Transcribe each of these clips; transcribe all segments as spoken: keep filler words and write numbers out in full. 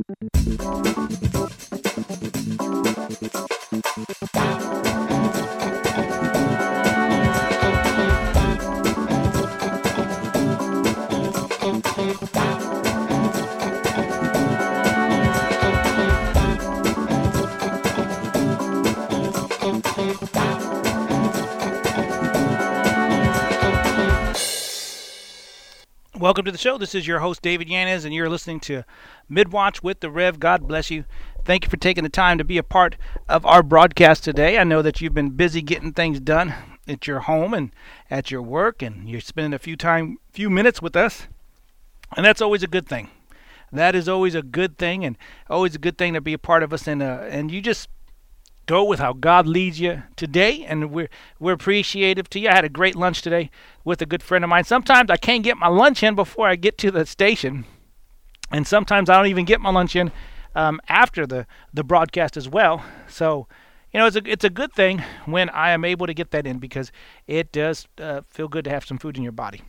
Welcome to the show. This is your host, David Yanez, and you're listening to Midwatch with the Rev. God bless you. Thank you for taking the time to be a part of our broadcast today. I know that you've been busy getting things done at your home and at your work, and you're spending a few time, few minutes with us, and that's always a good thing. That is always a good thing, and always a good thing to be a part of us, and uh, and you just go with how God leads you today, and we're we're appreciative to you. I had a great lunch today with a good friend of mine. Sometimes I can't get my lunch in before I get to the station, and sometimes I don't even get my lunch in um, after the, the broadcast as well. So, you know, it's a it's a good thing when I am able to get that in, because it does uh, feel good to have some food in your body.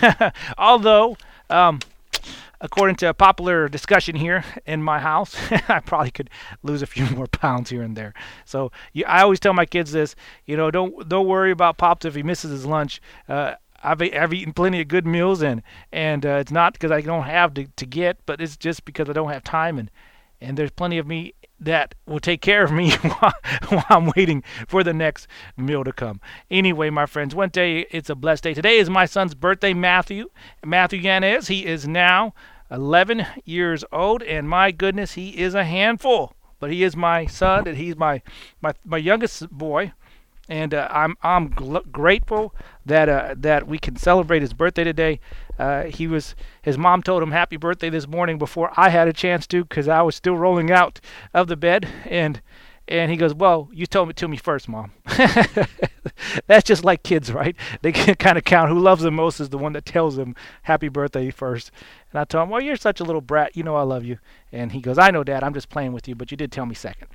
Although, um, according to a popular discussion here in my house, I probably could lose a few more pounds here and there. So you, I always tell my kids this, you know, don't don't worry about Pops if he misses his lunch. Uh, I've I've eaten plenty of good meals, and and uh, it's not because I don't have to, to get, but it's just because I don't have time, and and there's plenty of me that will take care of me while, while I'm waiting for the next meal to come. Anyway, my friends, one day it's a blessed day. Today is my son's birthday, Matthew. Matthew Yanez. He is now eleven years old, and my goodness, he is a handful. But he is my son, and he's my my, my youngest boy, and uh, I'm I'm gl- grateful that uh, that we can celebrate his birthday today. Uh, he was his mom told him happy birthday this morning before I had a chance to, because I was still rolling out of the bed, and and he goes, "Well, you told it to me first, Mom." That's just like kids, right? They can kind of count who loves them most is the one that tells them happy birthday first. And I told him, "Well, you're such a little brat. You know I love you." And he goes, "I know, Dad. I'm just playing with you, but you did tell me second."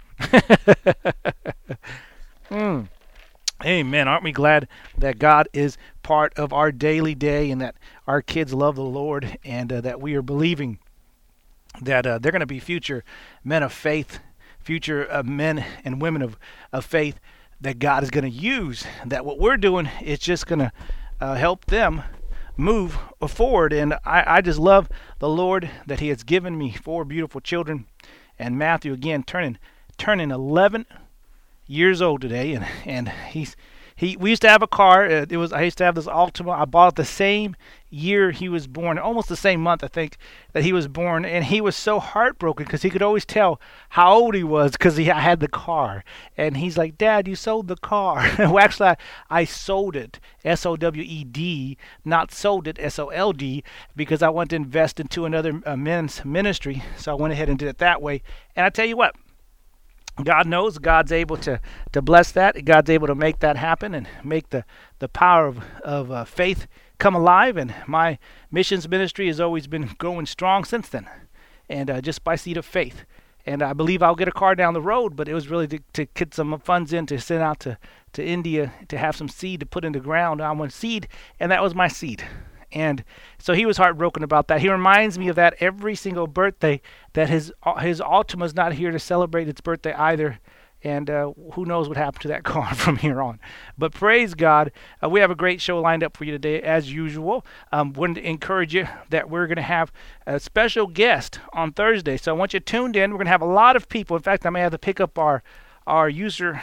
mm. Amen. Aren't we glad that God is part of our daily day, and that our kids love the Lord, and uh, that we are believing that uh, they're going to be future men of faith, future uh, men and women of, of faith that God is going to use, that what we're doing is just going to uh, help them move forward. And I, I just love the Lord that he has given me four beautiful children, and Matthew, again, turning turning eleven years old today, and and he's he we used to have a car. Uh, it was I used to have this Altima. I bought it the same year he was born, almost the same month, I think, that he was born, and he was so heartbroken because he could always tell how old he was because he I had the car, and he's like, "Dad, you sold the car." Well, actually, I, I sold it, S O W E D, not sold it, S O L D, because I wanted to invest into another uh, men's ministry, so I went ahead and did it that way. And I tell you what, God knows God's able to, to bless that. God's able to make that happen and make the, the power of, of uh, faith come alive. And my missions ministry has always been going strong since then, and uh, just by seed of faith. And I believe I'll get a car down the road, but it was really to, to get some funds in to send out to, to India to have some seed to put in the ground. I want seed, and that was my seed. And so he was heartbroken about that. He reminds me of that every single birthday, that his his Altima's not here to celebrate its birthday either. And uh, who knows what happened to that car from here on. But praise God, uh, we have a great show lined up for you today, as usual. Um, wanted to encourage you that we're going to have a special guest on Thursday. So I want you tuned in. We're going to have a lot of people. In fact, I may have to pick up our, our user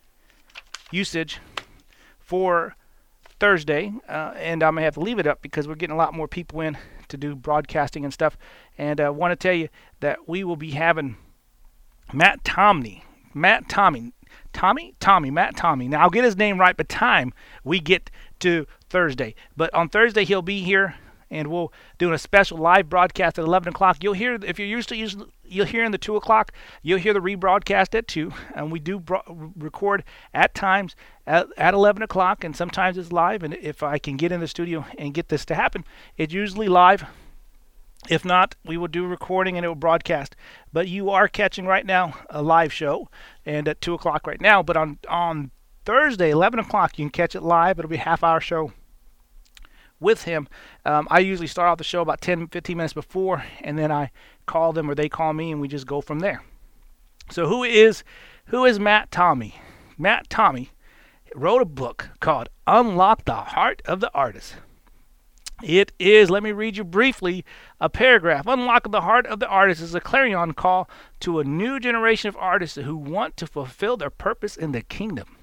usage for Thursday, uh, and I may have to leave it up because we're getting a lot more people in to do broadcasting and stuff. And I uh, want to tell you that we will be having Matt Tomney, Matt Tommy, Tommy, Tommy, Matt Tommy. Now I'll get his name right by the time we get to Thursday. But on Thursday he'll be here, and we'll do a special live broadcast at eleven o'clock. You'll hear, if you're used to use, you'll hear in the two o'clock. You'll hear the rebroadcast at two, and we do bro- record at times at, at eleven o'clock, and sometimes it's live. And if I can get in the studio and get this to happen, it's usually live. If not, we will do recording and it will broadcast. But you are catching right now a live show, and at two o'clock right now. But on on Thursday, eleven o'clock, you can catch it live. It'll be a half-hour show with him. Um, I usually start off the show about ten, fifteen minutes before, and then I call them or they call me, and we just go from there. So who is who is Matt Tommey? Matt Tommey wrote a book called Unlock the Heart of the Artist. It is, let me read you briefly a paragraph. Unlock the Heart of the Artist is a clarion call to a new generation of artists who want to fulfill their purpose in the kingdom,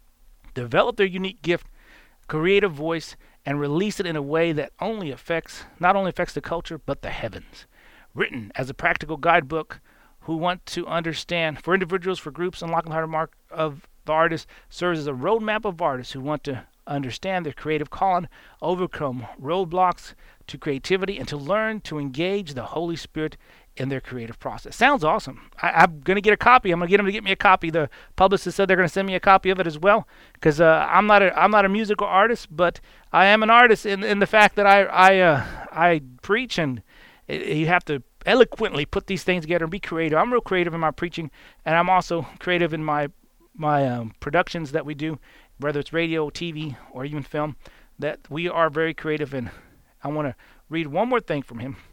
develop their unique gift, creative voice, and release it in a way that only affects, not only affects the culture, but the heavens. Written as a practical guidebook who want to understand, for individuals, for groups, Unlocking the Heart of the Artist serves as a roadmap of artists who want to understand their creative calling, overcome roadblocks to creativity, and to learn to engage the Holy Spirit in their creative process. Sounds awesome. I, I'm going to get a copy. I'm going to get them to get me a copy. The publicist said they're going to send me a copy of it as well, because uh, I'm not a I'm not a musical artist, but I am an artist in in the fact that I I uh, I preach, and it, you have to eloquently put these things together and be creative. I'm real creative in my preaching, and I'm also creative in my my um, productions that we do, whether it's radio, T V, or even film, that we are very creative in. I want to read one more thing from him.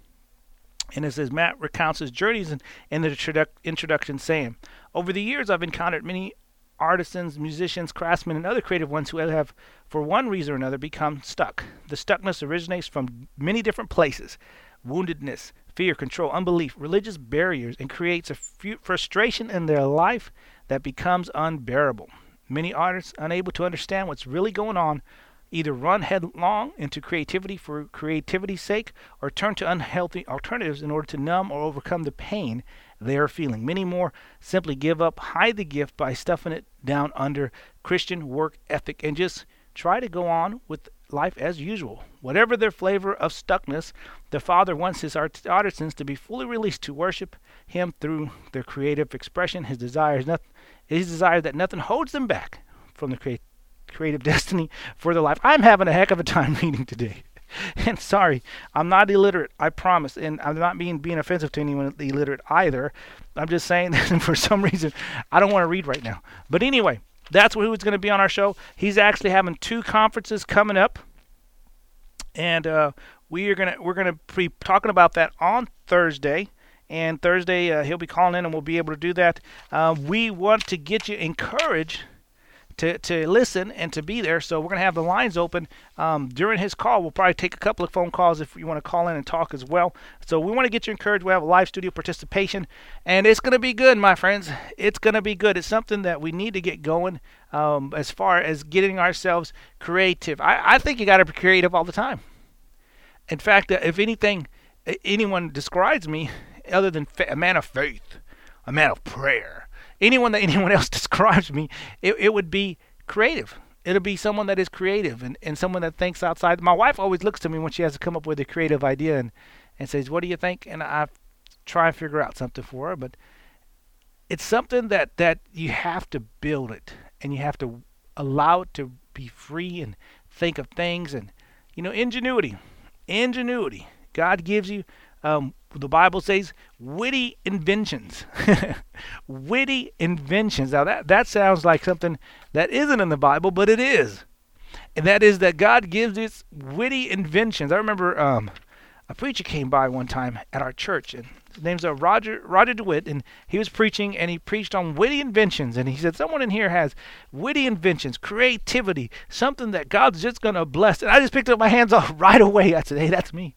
And it says, Matt recounts his journeys in, in the introduc- introduction, saying, over the years I've encountered many artisans, musicians, craftsmen, and other creative ones who have, for one reason or another, become stuck. The stuckness originates from many different places: woundedness, fear, control, unbelief, religious barriers, and creates a f- frustration in their life that becomes unbearable. Many artists, unable to understand what's really going on, either run headlong into creativity for creativity's sake, or turn to unhealthy alternatives in order to numb or overcome the pain they are feeling. Many more simply give up, hide the gift by stuffing it down under Christian work ethic, and just try to go on with life as usual. Whatever their flavor of stuckness, the Father wants his art- artisans to be fully released to worship him through their creative expression. His desire is not, his desire that nothing holds them back from the creative creative destiny for their life. I'm having a heck of a time reading today. And sorry, I'm not illiterate, I promise. And I'm not being being offensive to anyone illiterate either. I'm just saying that for some reason, I don't want to read right now. But anyway, that's who's going to be on our show. He's actually having two conferences coming up. And uh, we are gonna we're gonna be talking about that on Thursday. And Thursday uh, he'll be calling in and we'll be able to do that. Uh, we want to get you encouraged To, to listen and to be there. So we're going to have the lines open um, during his call. We'll probably take a couple of phone calls if you want to call in and talk as well. So we want to get you encouraged. We have a live studio participation, and it's going to be good, my friends. It's going to be good. It's something that we need to get going um, as far as getting ourselves creative. I, I think you got to be creative all the time. In fact, uh, if anything, anyone describes me other than fa- a man of faith, a man of prayer, anyone that anyone else describes me, it, it would be creative. It'll be someone that is creative and, and someone that thinks outside. My wife always looks to me when she has to come up with a creative idea and, and says, what do you think? And I try and figure out something for her. But it's something that, that you have to build it, and you have to allow it to be free and think of things. And, you know, ingenuity. Ingenuity. God gives you um, the Bible says witty inventions. Witty inventions. Now that, that sounds like something that isn't in the Bible, but it is. And that is that God gives us witty inventions. I remember um, a preacher came by one time at our church, and his name's uh, Roger Roger DeWitt, and he was preaching, and he preached on witty inventions. And he said, someone in here has witty inventions, creativity, something that God's just going to bless. And I just picked up my hands off right away. I said, hey, that's me.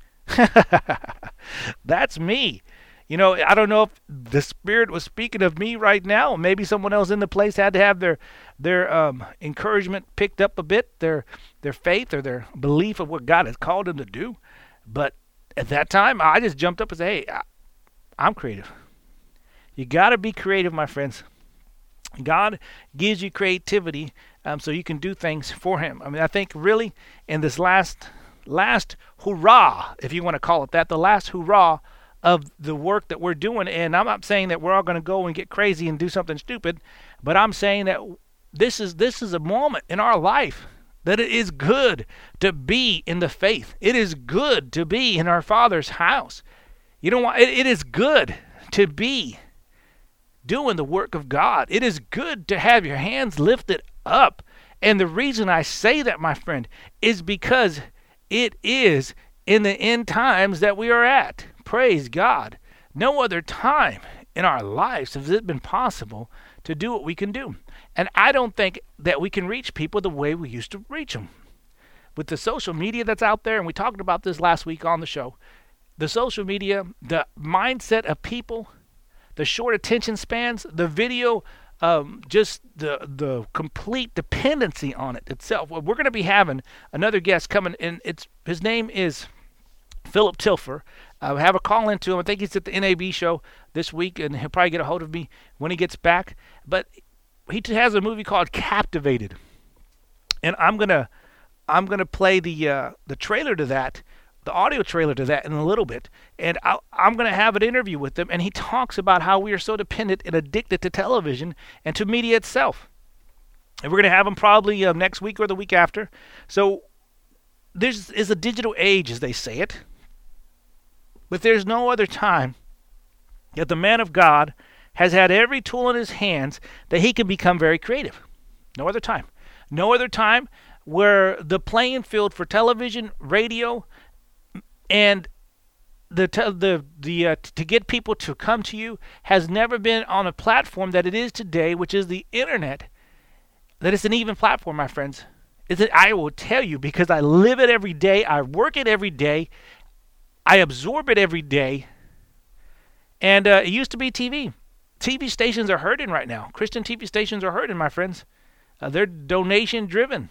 That's me. You know, I don't know if the Spirit was speaking of me right now. Maybe someone else in the place had to have their their um, encouragement picked up a bit, their their faith or their belief of what God has called them to do. But at that time, I just jumped up and said, hey, I, I'm creative. You got to be creative, my friends. God gives you creativity um, so you can do things for Him. I mean, I think really in this last last hurrah, if you want to call it that, the last hurrah of the work that we're doing. And I'm not saying that we're all going to go and get crazy and do something stupid, but I'm saying that this is this is a moment in our life that it is good to be in the faith. It is good to be in our Father's house. You know what? It, it is good to be doing the work of God. It is good to have your hands lifted up. And the reason I say that, my friend, is because it is in the end times that we are at. Praise God. No other time in our lives has it been possible to do what we can do. And I don't think that we can reach people the way we used to reach them. With the social media that's out there, and we talked about this last week on the show, the social media, the mindset of people, the short attention spans, the video, um, just the the complete dependency on it itself. Well, we're going to be having another guest coming in. It's his name is Philip Tilfer. I have a call into him. I think he's at the N A B show this week, and he'll probably get a hold of me when he gets back. But he has a movie called Captivated, and I'm gonna I'm gonna play the uh, the trailer to that, the audio trailer to that in a little bit, and I'll, I'm gonna have an interview with him, and he talks about how we are so dependent and addicted to television and to media itself. And we're gonna have him probably uh, next week or the week after. So this is a digital age, as they say it. But there's no other time that the man of God has had every tool in his hands that he can become very creative. No other time. No other time where the playing field for television, radio, and the te- the the uh, to get people to come to you has never been on a platform that it is today, which is the internet. That it's an even platform, my friends. Is it? I will tell you, because I live it every day. I work it every day. I absorb it every day. And uh, it used to be T V. T V stations are hurting right now. Christian T V stations are hurting, my friends. Uh, they're donation driven.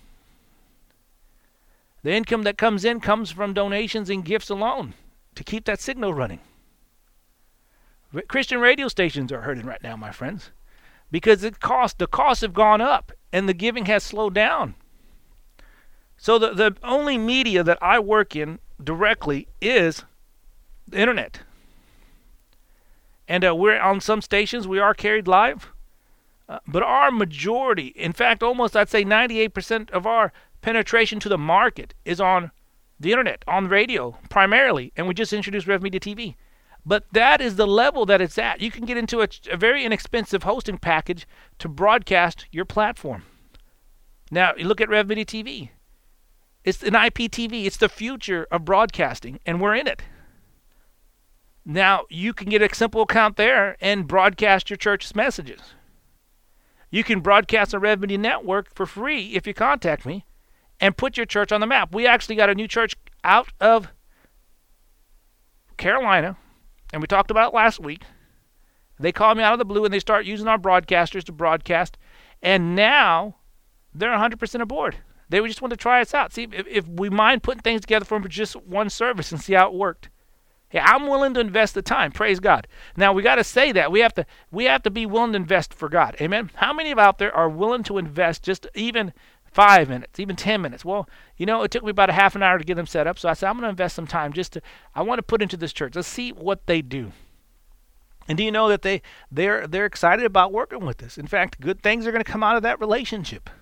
The income that comes in comes from donations and gifts alone to keep that signal running. Christian radio stations are hurting right now, my friends, because it cost, the costs have gone up and the giving has slowed down. So the, the only media that I work in directly is the internet. And uh, we're on some stations, we are carried live. Uh, but our majority, in fact, almost I'd say ninety-eight percent of our penetration to the market is on the internet, on radio primarily. And we just introduced Rev Media T V. But that is the level that it's at. You can get into a, a very inexpensive hosting package to broadcast your platform. Now, you look at Rev Media T V. It's an I P T V. It's the future of broadcasting, and we're in it. Now, you can get a simple account there and broadcast your church's messages. You can broadcast on Rev Media Network for free if you contact me and put your church on the map. We actually got a new church out of Carolina, and we talked about it last week. They called me out of the blue, and they start using our broadcasters to broadcast, and now they're one hundred percent aboard. They just want to try us out. See if, if we mind putting things together for just one service and see how it worked. Hey, I'm willing to invest the time. Praise God. Now we got to say that we have to we have to be willing to invest for God. Amen. How many of out there are willing to invest just even five minutes, even ten minutes? Well, you know, it took me about a half an hour to get them set up. So I said, I'm going to invest some time just to. I want to put into this church. Let's see what they do. And do you know that they they're they're excited about working with us? In fact, good things are going to come out of that relationship.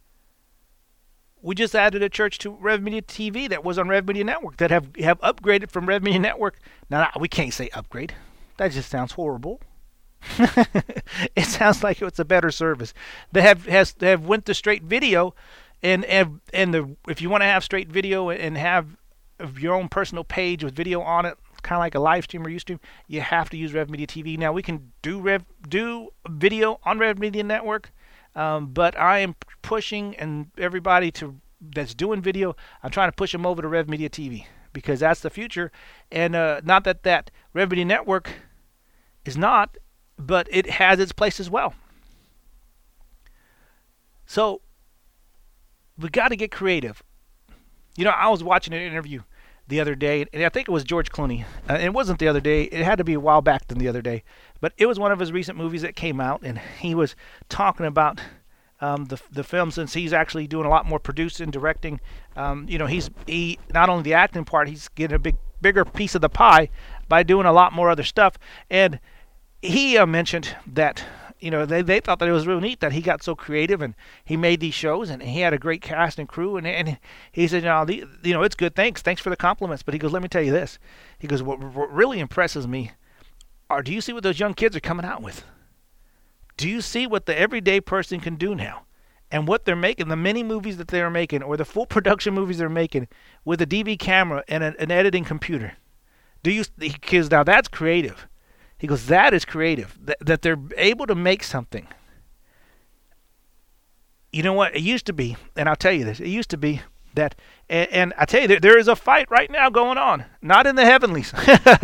We just added a church to Rev Media T V that was on Rev Media Network that have, have upgraded from Rev Media Network. Now, we can't say upgrade. That just sounds horrible. It sounds like it's a better service. They have has they have went to straight video, and and, and the if you want to have straight video and have your own personal page with video on it, kind of like a live stream or Ustream, you have to use Rev Media T V. Now we can do Rev do video on Rev Media Network. Um, but I am pushing, and everybody to that's doing video, I'm trying to push them over to Rev Media T V because that's the future. And uh, not that that Rev Media Network is not, but it has its place as well. So we got to get creative. You know, I was watching an interview the other day, and I think it was George Clooney. Uh, it wasn't the other day. It had to be a while back than the other day. But it was one of his recent movies that came out, and he was talking about um, the the film, since he's actually doing a lot more producing, directing. Um, you know, he's he not only the acting part, he's getting a big bigger piece of the pie by doing a lot more other stuff. And he uh, mentioned that, you know, they, they thought that it was real neat that he got so creative and he made these shows, and he had a great cast and crew. And and he said, you know, the, you know, it's good. Thanks. Thanks for the compliments. But he goes, let me tell you this. He goes, what, what really impresses me are, do you see what those young kids are coming out with? Do you see what the everyday person can do now? and what they're making, the mini movies that they're making, or the full production movies they're making with a D V camera and a, an editing computer. Do you? Because now that's creative. He goes, that is creative. That, that they're able to make something. You know what? It used to be, and I'll tell you this. It used to be that, and, and I tell you, there, there is a fight right now going on, not in the heavenlies,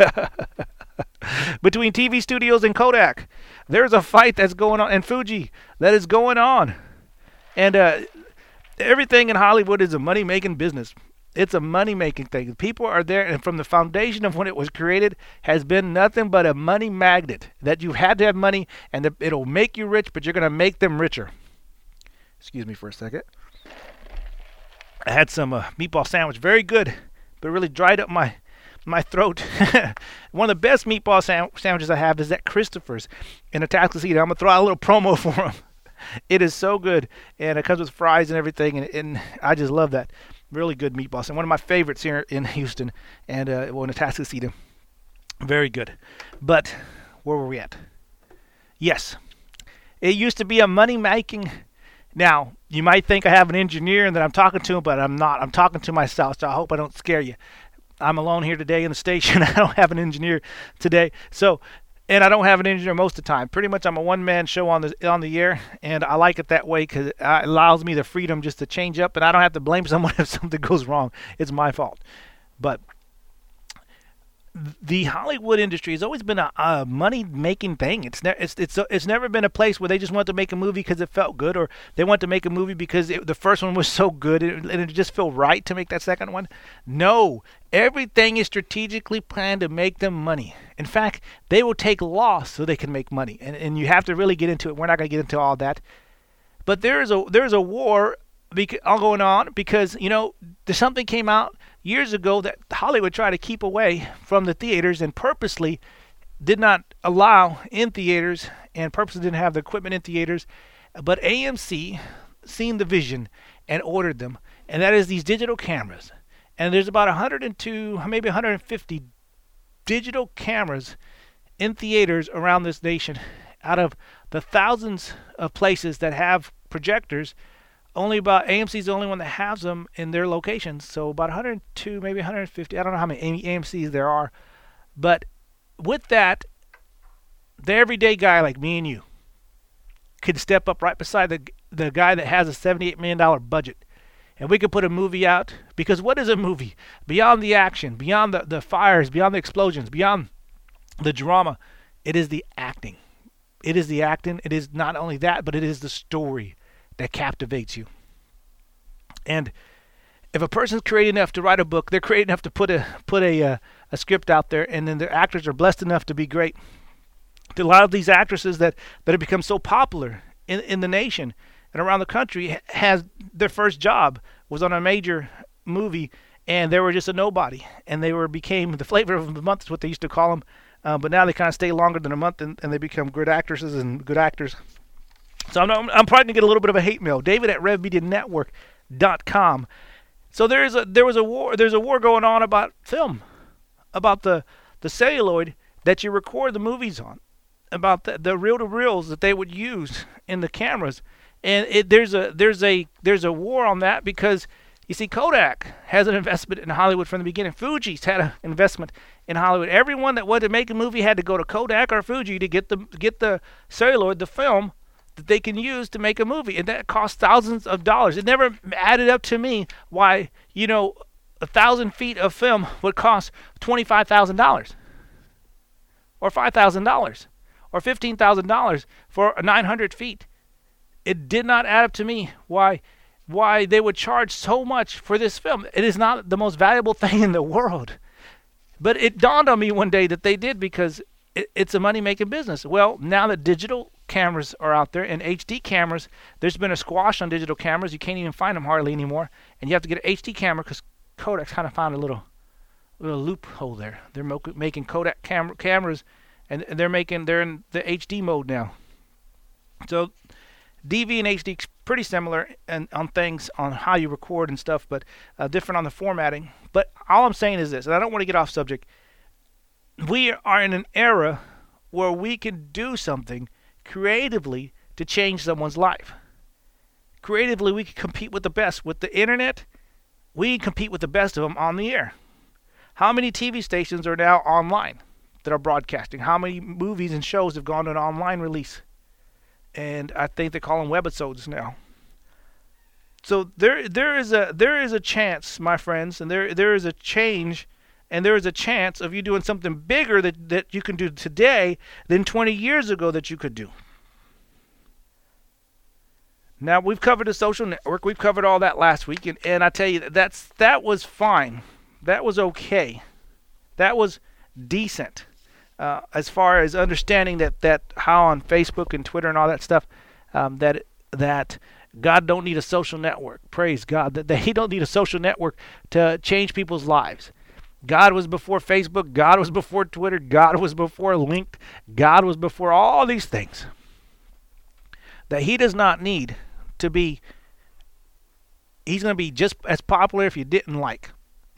between T V studios and Kodak. There's a fight that's going on, and Fuji, that is going on. And uh, everything in Hollywood is a money-making business. It's a money-making thing. People are there, and from the foundation of when it was created has been nothing but a money magnet, that you've had to have money, and that it'll make you rich, but you're going to make them richer. Excuse me for a second. I had some uh, meatball sandwich. Very good, but really dried up my my throat. One of the best meatball sam- sandwiches I have is at Christopher's in Atascocita. I'm going to throw out a little promo for them. It is so good, and it comes with fries and everything, and, and I just love that. Really good meatballs, and one of my favorites here in Houston, and uh, well, in Atascocita. Very good. But where were we at? Yes, it used to be a money-making. Now, you might think I have an engineer and that I'm talking to him, but I'm not. I'm talking to myself, so I hope I don't scare you. I'm alone here today in the station. I don't have an engineer today, so. And I don't have an engineer most of the time. Pretty much I'm a one-man show on the on the air, and I like it that way because it allows me the freedom just to change up, and I don't have to blame someone if something goes wrong. It's my fault. But the Hollywood industry has always been a, a money-making thing. It's, ne- it's it's it's never been a place where they just want to make a movie because it felt good, or they want to make a movie because it, the first one was so good and it, and it just felt right to make that second one. No, everything is strategically planned to make them money. In fact, they will take loss so they can make money, and and you have to really get into it. We're not going to get into all that, but there is a there is a war beca- all going on because you know there's something came out years ago that Hollywood tried to keep away from the theaters and purposely did not allow in theaters and purposely didn't have the equipment in theaters. But A M C seen the vision and ordered them, and that is these digital cameras. And there's about one hundred two, maybe one hundred fifty digital cameras in theaters around this nation. Out of the thousands of places that have projectors, only about A M C is the only one that has them in their locations. So about one hundred two, maybe one hundred fifty. I don't know how many A M Cs there are. But with that, the everyday guy like me and you could step up right beside the the guy that has a seventy-eight million dollars budget. And we could put a movie out. Because what is a movie? Beyond the action, beyond the, the fires, beyond the explosions, beyond the drama, it is the acting. It is the acting. It is not only that, but it is the story that captivates you. And if a person's creative enough to write a book, they're creative enough to put a put a uh, a script out there, and then their actors are blessed enough to be great. A lot of these actresses that, that have become so popular in in the nation and around the country has their first job was on a major movie, and they were just a nobody, and they were became the flavor of the month is what they used to call them. Uh, but now they kind of stay longer than a month, and, and they become good actresses and good actors. So I'm, I'm probably gonna get a little bit of a hate mail. David at Rev Media Network dot com. So there's a there was a war there's a war going on about film, about the the celluloid that you record the movies on, about the the reel to reels that they would use in the cameras, and it, there's a there's a there's a war on that because you see Kodak has an investment in Hollywood from the beginning. Fuji's had an investment in Hollywood. Everyone that wanted to make a movie had to go to Kodak or Fuji to get the get the celluloid, the film that they can use to make a movie, and that costs thousands of dollars. It never added up to me why, you know, a thousand feet of film would cost twenty-five thousand dollars, or five thousand dollars, or fifteen thousand dollars for nine hundred feet. It did not add up to me why why they would charge so much for this film. It is not the most valuable thing in the world, but it dawned on me one day that they did because it, it's a money-making business. Well, now that digital cameras are out there and H D cameras, there's been a squash on digital cameras. You can't even find them hardly anymore, and you have to get an H D camera because Kodak's kind of found a little little loophole there. They're mo- making Kodak cam- cameras, and they're making they're in the H D mode now. So D V and H D pretty similar and on things on how you record and stuff, but uh, different on the formatting. But all I'm saying is this, and I don't want to get off subject. We are in an era where we can do something creatively to change someone's life. creatively we can compete with the best. With the internet, we compete with the best of them on the air. How many T V stations are now online that are broadcasting? How many movies and shows have gone to an online release? And I think they call them webisodes now. So there, there is a there is a chance, my friends, and there there is a change, and there is a chance of you doing something bigger that, that you can do today than twenty years ago that you could do. Now, we've covered the social network. We've covered all that last week, and, and I tell you, that's that was fine. That was okay. That was decent. Uh, as far as understanding that, that how on Facebook and Twitter and all that stuff, um, that that God don't need a social network. Praise God. That, that He don't need a social network to change people's lives. God was before Facebook. God was before Twitter. God was before Linked. God was before all these things. That He does not need to be, He's going to be just as popular if you didn't like.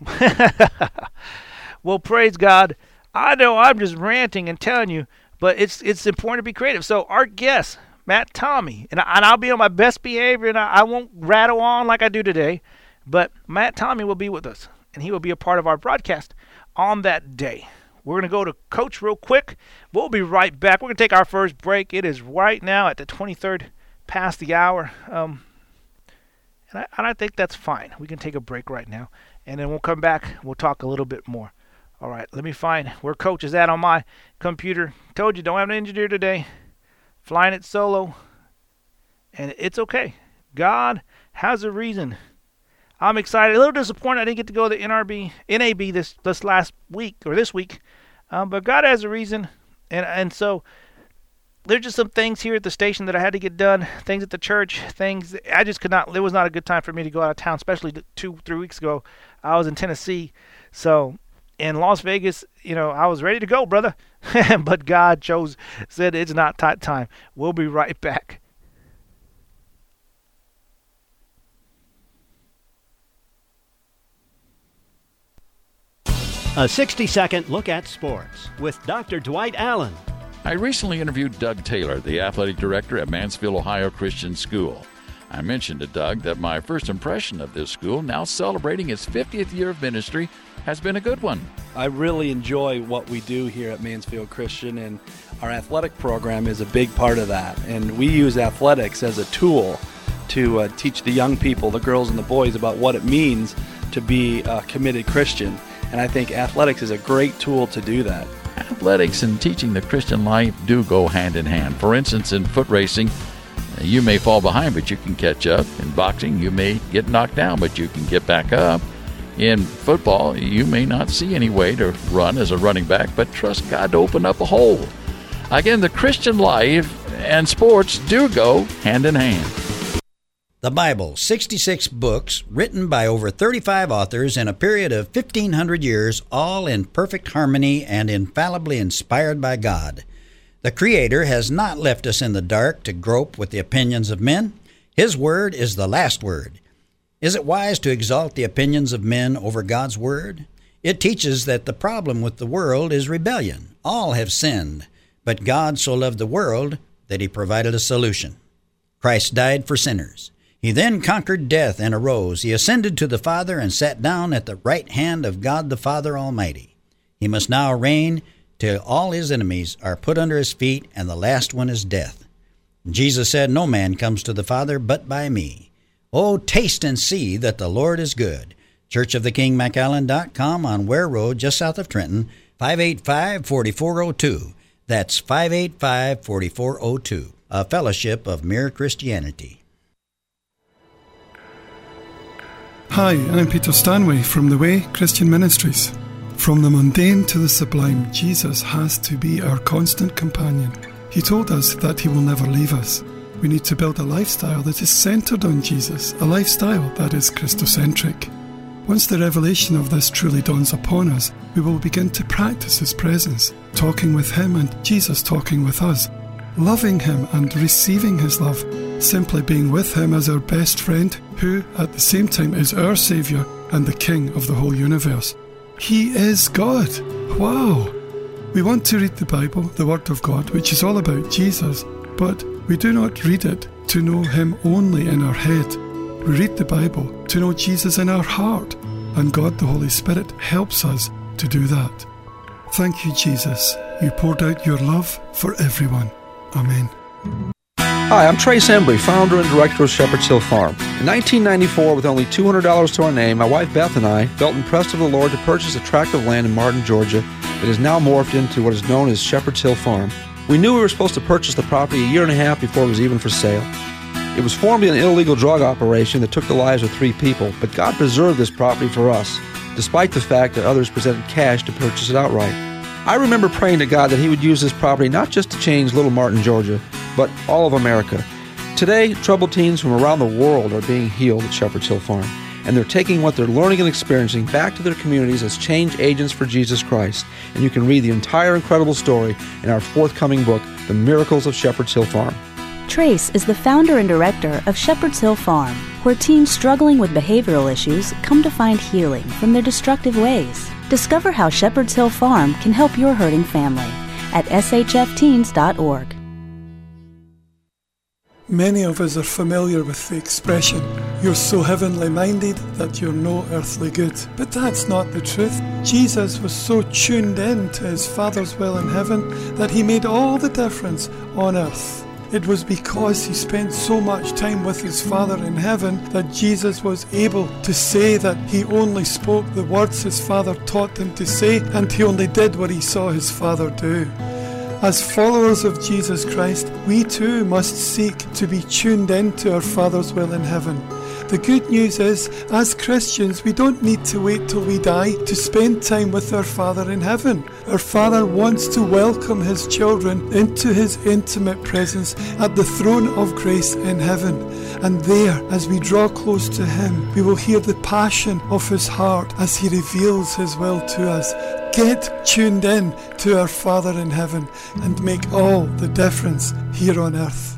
Well, praise God. I know I'm just ranting and telling you, but it's it's important to be creative. So our guest, Matt Tommey, and, I, and I'll be on my best behavior, and I, I won't rattle on like I do today, but Matt Tommey will be with us, and he will be a part of our broadcast on that day. We're going to go to Coach real quick. We'll be right back. We're going to take our first break. It is right now at the twenty-third past the hour, um, and, I, and I think that's fine. We can take a break right now, and then we'll come back. We'll talk a little bit more. All right, let me find where Coach is at on my computer. Told you, don't have an engineer today. Flying it solo. And it's okay. God has a reason. I'm excited. A little disappointed I didn't get to go to the N R B, N A B this, this last week, or this week. Um, but God has a reason. And, and so there's just some things here at the station that I had to get done. Things at the church. Things I just could not. It was not a good time for me to go out of town, especially two, three weeks ago. I was in Tennessee. So in Las Vegas, you know, I was ready to go, brother. But God chose, said it's not that time. We'll be right back. A sixty-second look at sports with Doctor Dwight Allen. I recently interviewed Doug Taylor, the athletic director at Mansfield, Ohio Christian School. I mentioned to Doug that my first impression of this school, now celebrating its fiftieth year of ministry, has been a good one. I really enjoy what we do here at Mansfield Christian, and our athletic program is a big part of that. And we use athletics as a tool to uh, teach the young people, the girls and the boys, about what it means to be a committed Christian. And I think athletics is a great tool to do that. Athletics and teaching the Christian life do go hand in hand. For instance, in foot racing, you may fall behind, but you can catch up. In boxing, you may get knocked down, but you can get back up. In football, you may not see any way to run as a running back, but trust God to open up a hole. Again, the Christian life and sports do go hand in hand. The Bible, sixty-six books written by over thirty-five authors in a period of fifteen hundred years, all in perfect harmony and infallibly inspired by God. The Creator has not left us in the dark to grope with the opinions of men. His word is the last word. Is it wise to exalt the opinions of men over God's word? It teaches that the problem with the world is rebellion. All have sinned, but God so loved the world that He provided a solution. Christ died for sinners. He then conquered death and arose. He ascended to the Father and sat down at the right hand of God the Father Almighty. He must now reign till all His enemies are put under His feet, and the last one is death. Jesus said, "No man comes to the Father but by me." Oh, taste and see that the Lord is good. Church of the King Mac Allen dot com on Ware Road, just south of Trenton, five eight five, four four zero two. That's five eight five, four four zero two. A fellowship of mere Christianity. Hi, I'm Peter Stanway from The Way Christian Ministries. From the mundane to the sublime, Jesus has to be our constant companion. He told us that He will never leave us. We need to build a lifestyle that is centered on Jesus, a lifestyle that is Christocentric. Once the revelation of this truly dawns upon us, we will begin to practice His presence, talking with Him and Jesus talking with us, loving Him and receiving His love, simply being with Him as our best friend, who at the same time is our Saviour and the King of the whole universe. He is God. Wow! We want to read the Bible, the Word of God, which is all about Jesus, but we do not read it to know Him only in our head. We read the Bible to know Jesus in our heart, and God the Holy Spirit helps us to do that. Thank you, Jesus. You poured out your love for everyone. Amen. Hi, I'm Trace Embry, founder and director of Shepherd's Hill Farm. In nineteen ninety-four, with only two hundred dollars to our name, my wife Beth and I felt impressed of the Lord to purchase a tract of land in Martin, Georgia that is now morphed into what is known as Shepherd's Hill Farm. We knew we were supposed to purchase the property a year and a half before it was even for sale. It was formerly an illegal drug operation that took the lives of three people, but God preserved this property for us, despite the fact that others presented cash to purchase it outright. I remember praying to God that He would use this property not just to change Little Martin, Georgia, but all of America. Today, troubled teens from around the world are being healed at Shepherd's Hill Farm, and they're taking what they're learning and experiencing back to their communities as change agents for Jesus Christ. And you can read the entire incredible story in our forthcoming book, The Miracles of Shepherd's Hill Farm. Trace is the founder and director of Shepherd's Hill Farm, where teens struggling with behavioral issues come to find healing from their destructive ways. Discover how Shepherd's Hill Farm can help your hurting family at s h f teens dot org. Many of us are familiar with the expression, "You're so heavenly minded that you're no earthly good." But that's not the truth. Jesus was so tuned in to His Father's will in heaven that He made all the difference on earth. It was because He spent so much time with His Father in heaven that Jesus was able to say that He only spoke the words His Father taught Him to say, and He only did what He saw His Father do. As followers of Jesus Christ, we too must seek to be tuned in to our Father's will in heaven. The good news is, as Christians, we don't need to wait till we die to spend time with our Father in heaven. Our Father wants to welcome His children into His intimate presence at the throne of grace in heaven. And there, as we draw close to Him, we will hear the passion of His heart as He reveals His will to us. Get tuned in to our Father in heaven and make all the difference here on earth.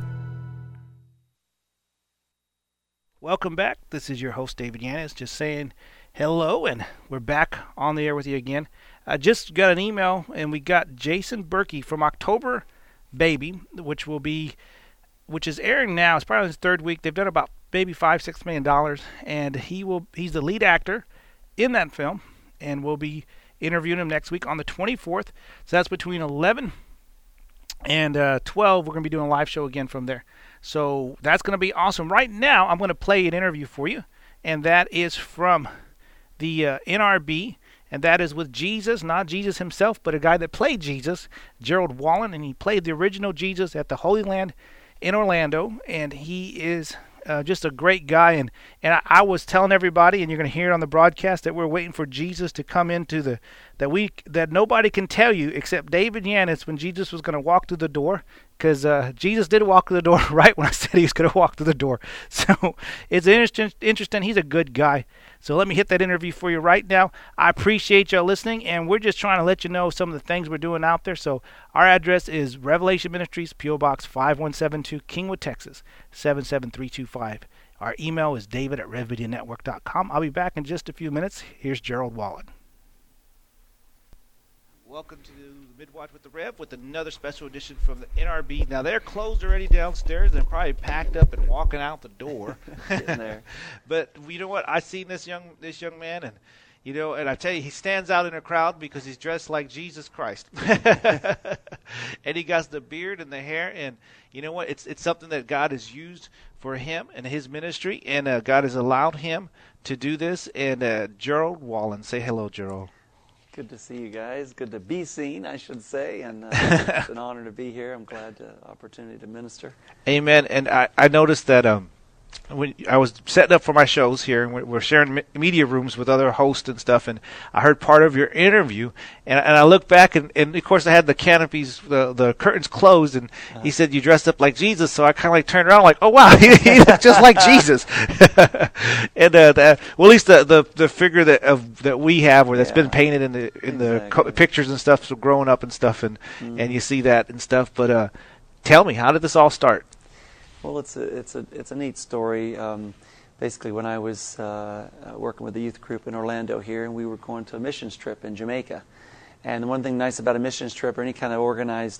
Welcome back. This is your host, David Yanis, just saying hello, and we're back on the air with you again. I just got an email, and we got Jason Berkey from October Baby, which will be, which is airing now. It's probably his third week. They've done about maybe five, six million dollars, and he will. He's the lead actor in that film, and we'll be interviewing him next week on the twenty-fourth. So that's between eleven and uh, twelve. We're going to be doing a live show again from there. So that's going to be awesome. Right now, I'm going to play an interview for you, and that is from the uh, N R B, and that is with Jesus, not Jesus himself, but a guy that played Jesus, Gerald Wallen, and he played the original Jesus at the Holy Land in Orlando, and he is uh, just a great guy. And, and I, I was telling everybody, and you're going to hear it on the broadcast, that we're waiting for Jesus to come into the, that we, that nobody can tell you except David Yanis when Jesus was going to walk through the door. Because uh, Jesus did walk through the door right when I said he was going to walk through the door. So it's interesting, interesting. He's a good guy. So let me hit that interview for you right now. I appreciate y'all listening, and we're just trying to let you know some of the things we're doing out there. So our address is Revelation Ministries, P O Box five one seven two, Kingwood, Texas, seven seven three two five. Our email is david at rev media network dot com. I'll be back in just a few minutes. Here's Gerald Wallen. Welcome to the Midwatch with the Rev with another special edition from the N R B. Now, they're closed already downstairs. They're probably packed up and walking out the door. Getting there. But you know what? I seen this young this young man, and you know, and I tell you, he stands out in a crowd because he's dressed like Jesus Christ, and he got the beard and the hair, and you know what? It's it's something that God has used for him and his ministry, and uh, God has allowed him to do this. And uh, Gerald Wallen, say hello, Gerald. Good to see you guys. Good to be seen, I should say, and uh, it's an honor to be here. I'm glad the opportunity to minister. Amen. And I, I noticed that um, when I was setting up for my shows here, and we're sharing media rooms with other hosts and stuff, and I heard part of your interview, and, and I looked back, and, and of course I had the canopies, the, the curtains closed, and uh-huh. He said you dressed up like Jesus, so I kind of like turned around like, oh wow, he, he looks just like Jesus. And uh, the, well, at least the, the, the figure that of that we have, where that's yeah. been painted in the in exactly. the co- pictures and stuff, so growing up and stuff, and mm-hmm. and you see that and stuff. But uh, tell me, how did this all start? Well, it's a it's a it's a neat story. Um, basically, when I was uh, working with the youth group in Orlando here, and we were going to a missions trip in Jamaica, and one thing nice about a missions trip or any kind of organized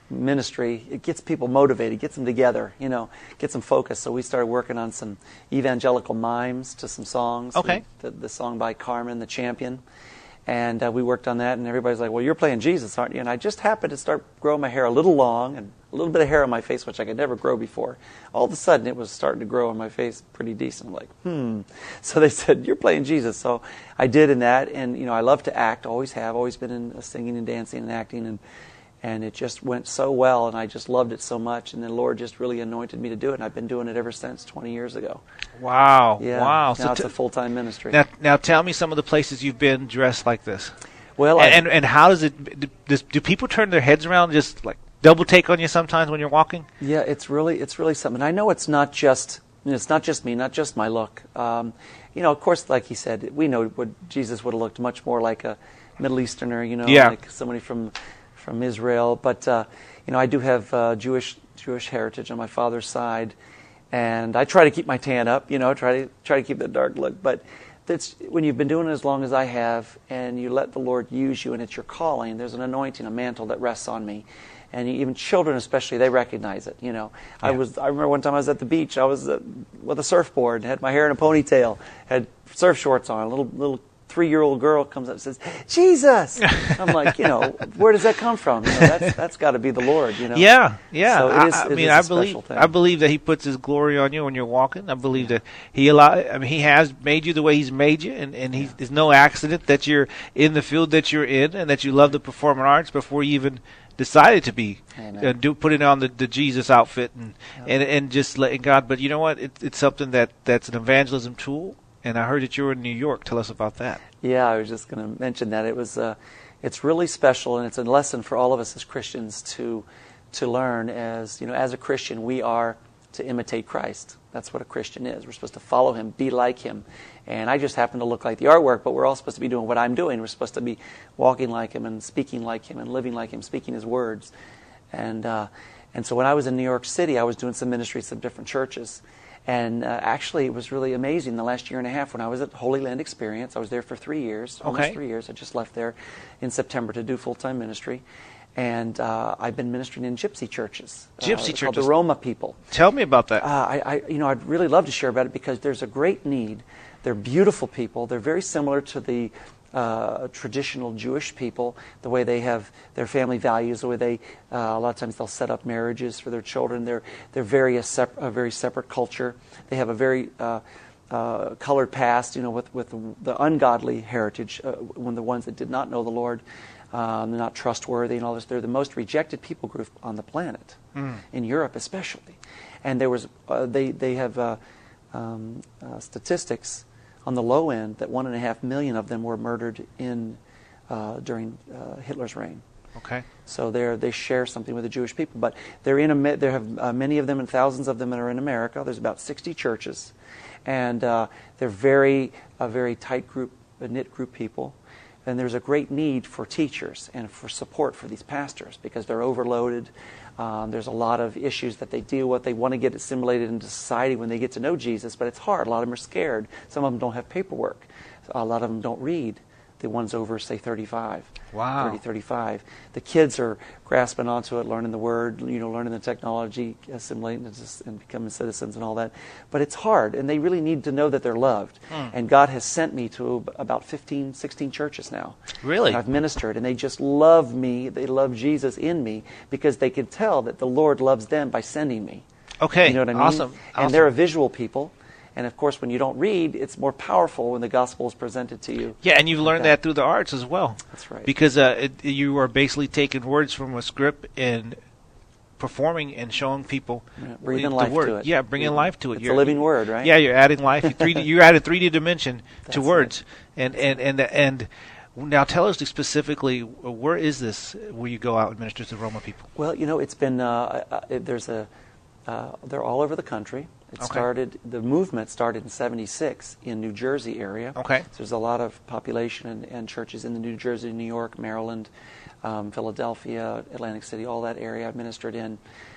ministry, it gets people motivated, gets them together, you know, gets them focused. So we started working on some evangelical mimes to some songs. Okay. The, the song by Carmen, The Champion. And uh, we worked on that, and everybody's like, well, you're playing Jesus, aren't you? And I just happened to start growing my hair a little long and a little bit of hair on my face, which I could never grow before. All of a sudden, it was starting to grow on my face pretty decent. I'm like, hmm. So they said, you're playing Jesus. So I did in that, and, you know, I love to act, always have, always been in uh, singing and dancing and acting, and And it just went so well, and I just loved it so much. And the Lord just really anointed me to do it, and I've been doing it ever since twenty years ago. Wow. Yeah. Wow. Now so it's t- a full-time ministry. Now, now tell me some of the places you've been dressed like this. Well, and, I, and and how does it? Do, does, do people turn their heads around, and just like double take on you sometimes when you're walking? Yeah, it's really it's really something. I know it's not just you know, it's not just me, not just my look. Um, you know, of course, like he said, we know what Jesus would have looked much more like a Middle Easterner. You know, yeah. like somebody from. from Israel, but uh, you know, I do have uh, Jewish Jewish heritage on my father's side, and I try to keep my tan up. You know, try to try to keep the dark look. But that's when you've been doing it as long as I have, and you let the Lord use you, and it's your calling. There's an anointing, a mantle that rests on me, and even children, especially, they recognize it. You know, yeah. I was I remember one time I was at the beach. I was uh, with a surfboard, had my hair in a ponytail, had surf shorts on, a little little. three-year-old girl comes up and says, Jesus! I'm like, you know, where does that come from? You know, that's that's got to be the Lord, you know. Yeah, yeah. So it is, I, I it mean, is a I special believe thing. I believe that He puts His glory on you when you're walking. I believe that He allow. I mean, He has made you the way He's made you, and and He, it's no accident that you're in the field that you're in, and that you love the performing arts before you even decided to be uh, do putting on the, the Jesus outfit and, yeah. and and just letting God. But you know what? It, it's something that that's an evangelism tool. And I heard that you were in New York. Tell us about that. Yeah, I was just going to mention that. It was, uh, it's really special, and it's a lesson for all of us as Christians to to learn. As you know, as a Christian, we are to imitate Christ. That's what a Christian is. We're supposed to follow Him, be like Him. And I just happen to look like the artwork, but we're all supposed to be doing what I'm doing. We're supposed to be walking like Him and speaking like Him and living like Him, speaking His words. And uh, and so when I was in New York City, I was doing some ministry at some different churches. And uh, actually, it was really amazing the last year and a half when I was at Holy Land Experience. I was there for three years, almost okay. three years. I just left there in September to do full-time ministry. And uh, I've been ministering in gypsy churches. Gypsy uh, churches? Called the Roma people. Tell me about that. Uh, I, I, you know, I'd really love to share about it because there's a great need. They're beautiful people. They're very similar to the Uh, traditional Jewish people, the way they have their family values, the way they uh, a lot of times they'll set up marriages for their children. They're they're very a, sep- a very separate culture. They have a very uh, uh, colored past, you know, with with the ungodly heritage. Uh, when the ones that did not know the Lord, um, they're not trustworthy and all this. They're the most rejected people group on the planet, mm. in Europe especially. And there was uh, they they have uh, um, uh, statistics. On the low end, that one and a half million of them were murdered in uh, during uh, Hitler's reign. Okay. So they they share something with the Jewish people, but they're in a there have uh, many of them and thousands of them that are in America. There's about sixty churches, and uh, they're very a very tight group, a knit group people. And there's a great need for teachers and for support for these pastors because they're overloaded. Um, there's a lot of issues that they deal with. They want to get assimilated into society when they get to know Jesus, but it's hard. A lot of them are scared. Some of them don't have paperwork. A lot of them don't read. The ones over, say, thirty-five. Wow. thirty, thirty-five. The kids are grasping onto it, learning the word, you know, learning the technology, assimilating and becoming citizens and all that. But it's hard, and they really need to know that they're loved. Mm. And God has sent me to about fifteen, sixteen churches now. Really? And I've ministered, and they just love me. They love Jesus in me because they can tell that the Lord loves them by sending me. Okay, you know what I mean? awesome. And awesome. they're a visual people. And, of course, when you don't read, it's more powerful when the gospel is presented to you. Yeah, and you've like learned that. that through the arts as well. That's right. Because uh, it, you are basically taking words from a script and performing and showing people yeah, breathing the life word. to it. Yeah, bringing breathing. life to it. It's you're, a living word, right? Yeah, you're adding life. You three D, you added three D dimension to That's words. It. And, and, and, and now tell us specifically, where is this where you go out and minister to Roma people? Well, you know, it's been, uh, uh, it, there's a, uh, they're all over the country. It okay. started, the movement started in seventy-six in New Jersey area. Okay. So there's a lot of population and, and churches in the New Jersey, New York, Maryland, um, Philadelphia, Atlantic City, all that area I've ministered in.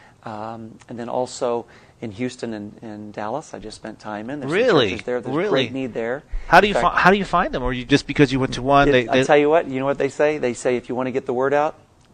Um, and then also in Houston and, and Dallas, I just spent time in. There's really? some churches there. There's really? great need there. How do in you fact, fi- how do you find them? Or you just because you went to one? It, they, they I tell you what, you know what they say? They say if you want to get the word out,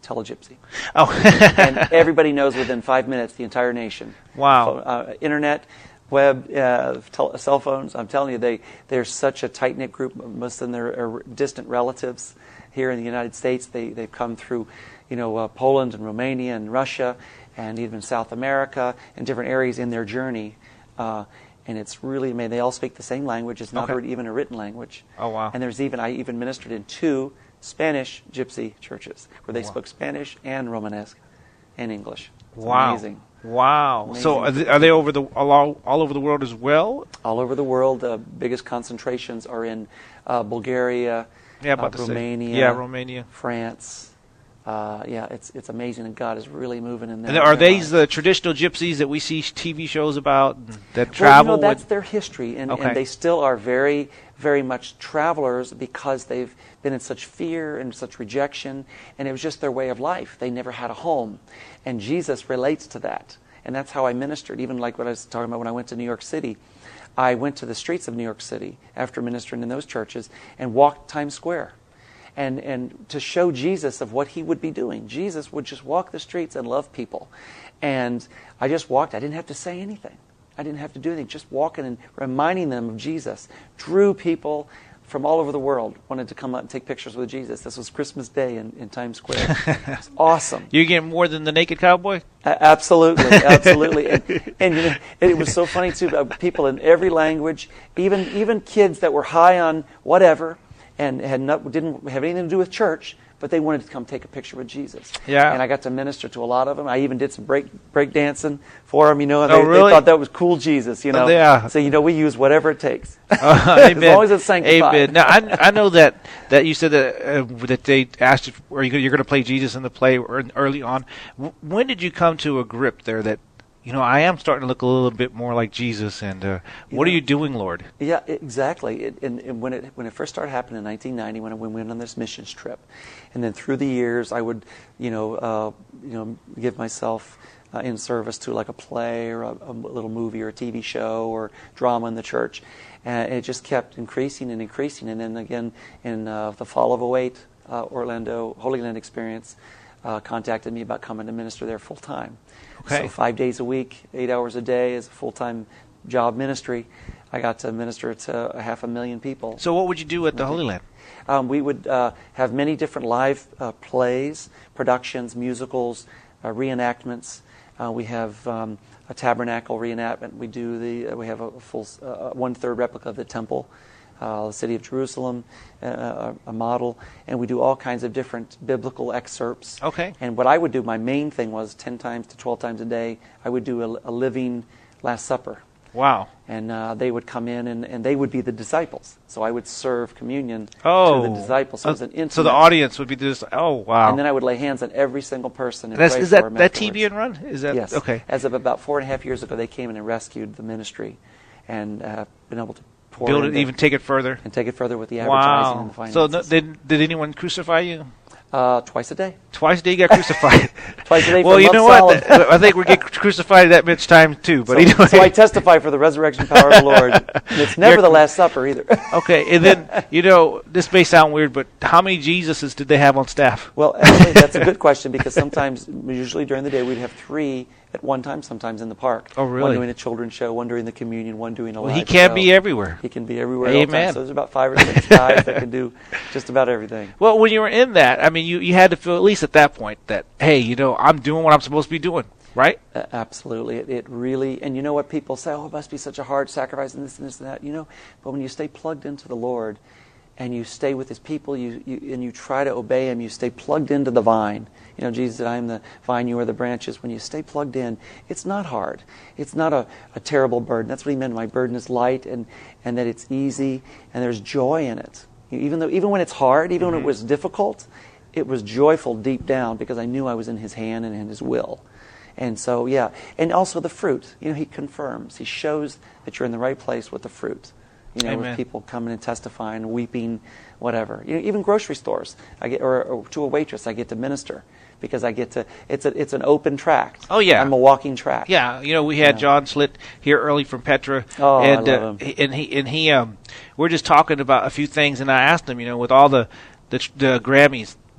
tell a gypsy. Oh. And everybody knows within five minutes the entire nation. Wow. Uh, internet, web, uh, tel- cell phones. I'm telling you, they they're such a tight knit group. Most of them are distant relatives here in the United States. They they've come through, you know, uh, Poland and Romania and Russia and even South America and different areas in their journey. Uh, and it's really amazing. They all speak the same language. It's not Okay. even a written language. Oh, wow. And there's even I even ministered in two Spanish gypsy churches where they Wow. spoke Spanish and Romanesque and English. It's Wow. amazing. Wow. Amazing. So are they, are they over the all, all over the world as well? All over the world. The biggest concentrations are in uh, Bulgaria, Yeah, about uh, to say. Romania, Yeah, Romania. France. Uh, yeah, it's it's amazing, and God is really moving in there. And are these the traditional gypsies that we see T V shows about that Well, travel? you know, that's with- their history, and, Okay. and they still are very, very much travelers because they've been in such fear and such rejection, and it was just their way of life. They never had a home, and Jesus relates to that, and that's how I ministered. Even like what I was talking about when I went to New York City, I went to the streets of New York City after ministering in those churches and walked Times Square. And and to show Jesus of what he would be doing. Jesus would just walk the streets and love people. And I just walked. I didn't have to say anything. I didn't have to do anything. Just walking and reminding them of Jesus. Drew people from all over the world, wanted to come up and take pictures with Jesus. This was Christmas Day in, in Times Square. It's awesome. You getting more than the naked cowboy? Uh, absolutely, absolutely. And, and you know, it was so funny, too. Uh, people in every language, even even kids that were high on whatever, and had not, didn't have anything to do with church, but they wanted to come take a picture with Jesus. Yeah. And I got to minister to a lot of them. I even did some break break dancing for them, you know. And Oh, they, really? they thought that was cool Jesus, you know. Oh, yeah. So, you know, we use whatever it takes. Uh, as amen. long as it's sanctified. Amen. Now, I, I know that, that you said that uh, that they asked if are you, you're going to play Jesus in the play or early on. W- when did you come to a grip there that, you know, I am starting to look a little bit more like Jesus, and uh, what Yeah. are you doing, Lord? Yeah, exactly. It, and, and when it when it first started happening in nineteen ninety, when I when we went on this missions trip, and then through the years, I would, you know, uh, you know, give myself uh, in service to like a play or a, a little movie or a T V show or drama in the church, and it just kept increasing and increasing. And then again, in uh, the fall of oh eight, uh, Orlando Holy Land Experience uh, contacted me about coming to minister there full time. Okay. So five days a week, eight hours a day as a full-time job ministry. I got to minister to a half a million people. So what would you do at the Holy Land? Um, we would uh, have many different live uh, plays, productions, musicals, uh, reenactments. Uh, we have um, a tabernacle reenactment. We do the. Uh, we have a full uh, one-third replica of the temple. Uh, the city of Jerusalem, uh, a model, and we do all kinds of different biblical excerpts. Okay. And what I would do, my main thing was ten times to twelve times a day, I would do a, a living Last Supper. Wow. And uh, they would come in, and, and they would be the disciples. So I would serve communion Oh. to the disciples. So it was an intimate. So the audience would be this. Oh, wow. And then I would lay hands on every single person and That's, pray is for that them that T V afterwards. and run? Is that Yes. okay? As of about four and a half years ago, they came in and rescued the ministry, and uh, been able to pour Build it, into- even take it further. and take it further with the advertising and the Wow. finances. So no, did did anyone crucify you? uh, twice a day. Twice a day you got crucified. Twice a day for Well, you month know what? solid. Th- I think we get crucified that much time too. But so, anyway. so I testify for the resurrection power of the Lord. And it's never You're- the Last Supper either. Okay, and then, you know, this may sound weird, but how many Jesuses did they have on staff? Well, actually, that's a good question because sometimes, usually during the day, we'd have three at one time, sometimes in the park. Oh, really? One doing a children's show, one doing the communion, one doing a Well, live he can show. be everywhere. He can be everywhere at all Amen. times. So there's about five or six guys that can do just about everything. Well, when you were in that, I mean, you, you had to feel, at least at that point, that, hey, you know, I'm doing what I'm supposed to be doing, right? Uh, absolutely. It, it really, and you know what people say, oh, it must be such a hard sacrifice and this and this and that, you know. But when you stay plugged into the Lord and you stay with his people you, you, and you try to obey him, you stay plugged into the vine. You know, Jesus said, I am the vine, you are the branches. When you stay plugged in, it's not hard. It's not a, a terrible burden. That's what he meant. My burden is light and, and that it's easy and there's joy in it. Even though, even when it's hard, even Mm-hmm. when it was difficult, it was joyful deep down because I knew I was in his hand and in his will. And so, yeah. And also the fruit. You know, he confirms. He shows that you're in the right place with the fruit. You know, Amen. with people coming and testifying, weeping, whatever. You know, even grocery stores. I get, or, or to a waitress, I get to minister because I get to. It's a, it's an open tract. Oh, yeah. I'm a walking tract. Yeah, you know, we had Yeah. John Slitt here early from Petra, Oh, I and love uh, him. he- and he and he um, we're just talking about a few things, and I asked him, you know, with all the the, the Grammys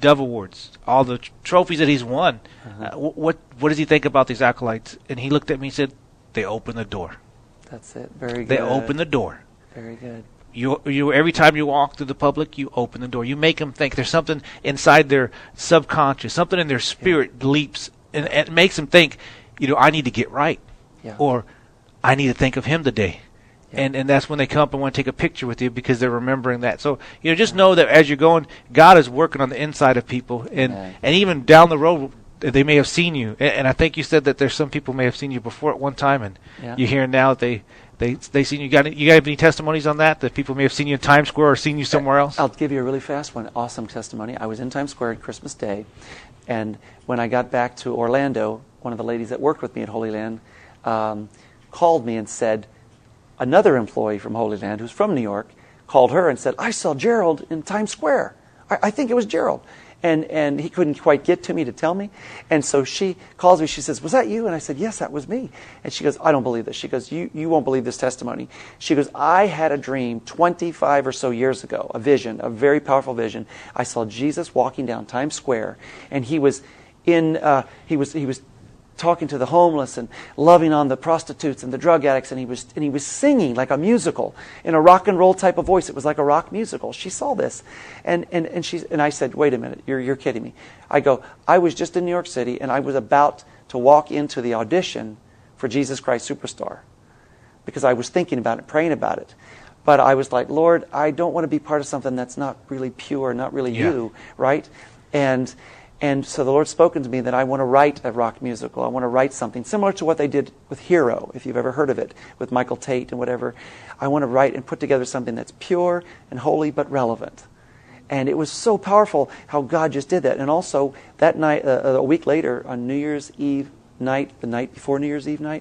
Dove Awards, all the tr- trophies that he's won. Uh-huh. Uh, wh- what what does he think about these accolades? And he looked at me and said, "They open the door. That's it. Very good. They open the door. Very good. You you every time you walk through the public, you open the door. You make them think. There's something inside their subconscious, something in their spirit yeah. leaps and, and makes them think, you know, I need to get right, yeah. or I need to think of him today." And and that's when they come up and want to take a picture with you because they're remembering that. So, you know, just know that as you're going, God is working on the inside of people. And, Amen. and even down the road, they may have seen you. And, and I think you said that there's some people may have seen you before at one time. And yeah. you're hearing now that they, they, they seen you. Got You got any testimonies on that? That people may have seen you in Times Square or seen you somewhere else? I'll give you a really fast one. Awesome testimony. I was in Times Square on Christmas Day. And when I got back to Orlando, one of the ladies that worked with me at Holy Land um, called me and said, another employee from Holy Land who's from New York called her and said, I saw Gerald in Times Square. I, I think it was Gerald. And and he couldn't quite get to me to tell me. And so she calls me. She says, was that you? And I said, yes, that was me. And she goes, I don't believe this. She goes, you, you won't believe this testimony. She goes, I had a dream twenty-five or so years ago, a vision, a very powerful vision. I saw Jesus walking down Times Square. And he was in, uh, he was, he was, talking to the homeless and loving on the prostitutes and the drug addicts, and he was and he was singing like a musical in a rock and roll type of voice. It was like a rock musical. She saw this, and and and she and I said, "Wait a minute, you're you're kidding me." I go, "I was just in New York City, and I was about to walk into the audition for Jesus Christ Superstar because I was thinking about it, praying about it." But I was like, "Lord, I don't want to be part of something that's not really pure, not really yeah. you, right?" And And so the Lord's spoken to me that I want to write a rock musical. I want to write something similar to what they did with Hero, if you've ever heard of it, with Michael Tate and whatever. I want to write and put together something that's pure and holy but relevant. And it was so powerful how God just did that. And also, that night, uh, a week later, on New Year's Eve night, the night before New Year's Eve night,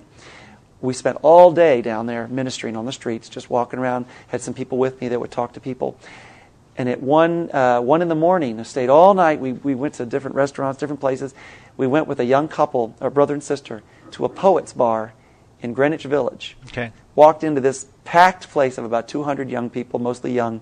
we spent all day down there ministering on the streets, just walking around. Had some people with me that would talk to people. And at one uh, one in the morning, I stayed all night. We we went to different restaurants, different places. We went with a young couple, a brother and sister, to a poets bar in Greenwich Village. Okay. Walked into this packed place of about two hundred young people, mostly young,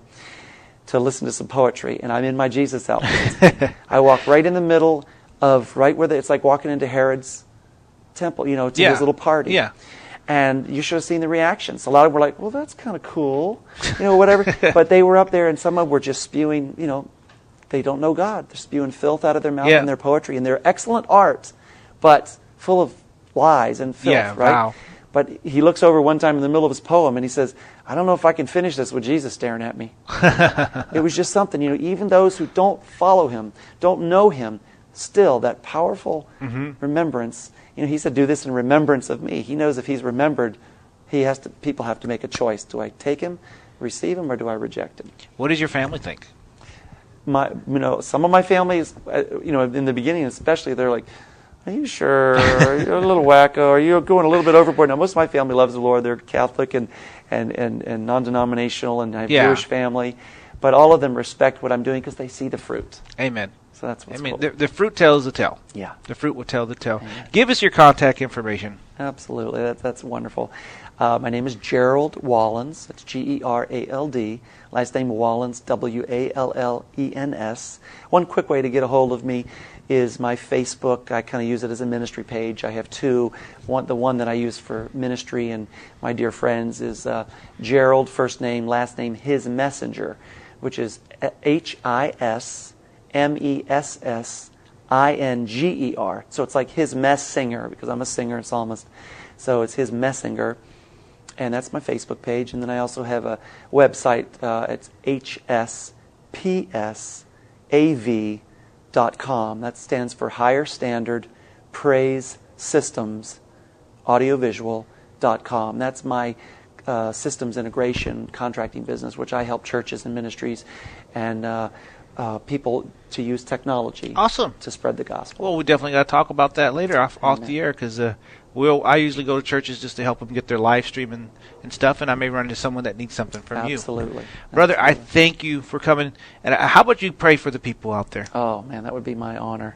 to listen to some poetry. And I'm in my Jesus outfit. I walk right in the middle of right where the, it's like walking into Herod's temple, you know, to yeah. his little party. Yeah. And you should have seen the reactions. A lot of them were like, well, that's kind of cool, you know, whatever. But they were up there, and some of them were just spewing, you know, they don't know God. They're spewing filth out of their mouth yeah. in their poetry. And they're excellent art, but full of lies and filth, yeah, right? Wow. But he looks over one time in the middle of his poem, and he says, I don't know if I can finish this with Jesus staring at me. It was just something, you know, even those who don't follow him, don't know him, still that powerful mm-hmm. remembrance. You know, he said, do this in remembrance of me. He knows if he's remembered, he has to. People have to make a choice. Do I take him, receive him, or do I reject him? What does your family think? My, you know, some of my family is, uh, you know, in the beginning especially, they're like, are you sure? You're a little wacko. Are you going a little bit overboard? Now, most of my family loves the Lord. They're Catholic and, and, and, and non-denominational, and I have a yeah. Jewish family. But all of them respect what I'm doing because they see the fruit. Amen. So that's what's I mean, cool. the, the fruit tells the tale. Yeah. The fruit will tell the tale. Amen. Give us your contact information. Absolutely. That, that's wonderful. Uh, my name is Gerald Wallens. That's G E R A L D. Last name Wallens, W A L L E N S. One quick way to get a hold of me is my Facebook. I kind of use it as a ministry page. I have two. One, the one that I use for ministry and my dear friends is uh, Gerald, first name, last name, His Messenger, which is H I S M E S S I N G E R. So it's like His Mess Singer, because I'm a singer and psalmist. So it's His Messenger. And that's my Facebook page. And then I also have a website. Uh, it's H S P S A V dot com. That stands for Higher Standard Praise Systems Audiovisual dot com. That's my uh, systems integration contracting business, which I help churches and ministries and uh, uh, people to use technology awesome. to spread the gospel. Well, we definitely got to talk about that later off, off the air, because uh, we'll, I usually go to churches just to help them get their live stream and, and stuff, and I may run into someone that needs something from Absolutely. you. Absolutely. Brother, I thank you for coming. And uh, how about you pray for the people out there? Oh, man, that would be my honor.